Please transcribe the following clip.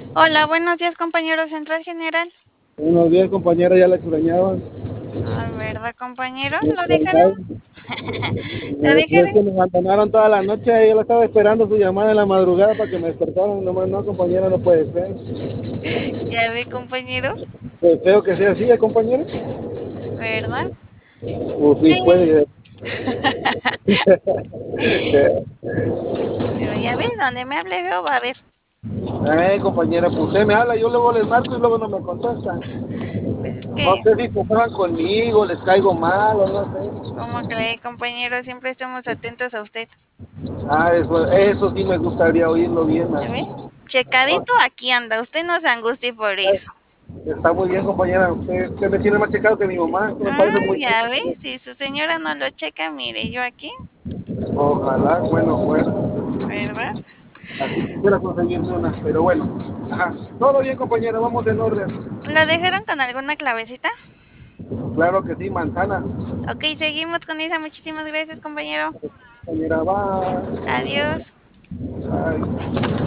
Hola, buenos días, compañero Central General. Buenos días, compañera, ya la extrañaba. Ah, ¿verdad, compañero? Me ¿Lo dejaron? extrañaba. ¿Lo Pues es dejaron? que me abandonaron toda la noche. Yo la estaba esperando su llamada en la madrugada para que me despertaran. Nomás no, compañera, no puede ser. Ya ve, compañero, Pues feo que sea así, compañera. ¿verdad? Pues sí, Sí. puede. Pero ya ves, donde me hable feo va a ver. Compañera, pues usted me habla, yo luego les marco y luego no me contestan. Pues es No que, sé si se enojan conmigo, les caigo mal o no sé. ¿cómo cree, compañero? Siempre estamos atentos a usted. Eso sí me gustaría oírlo bien. ¿Ya ve? Checadito aquí anda. Usted no se angustie por eso. Está muy bien, compañera. Usted me tiene más checado que mi mamá. Esto me Ah, parece muy bien, ya ve. compañera. Si su señora no lo checa, mire, yo aquí, Ojalá, bueno. ¿verdad? Así quisiera conseguirme una, pero bueno. Ajá. Todo bien, compañera, vamos en orden. ¿Lo dejaron con alguna clavecita? Claro que sí, manzana. Ok, seguimos con esa. Muchísimas gracias, compañero. Compañera, va. Adiós. Ay.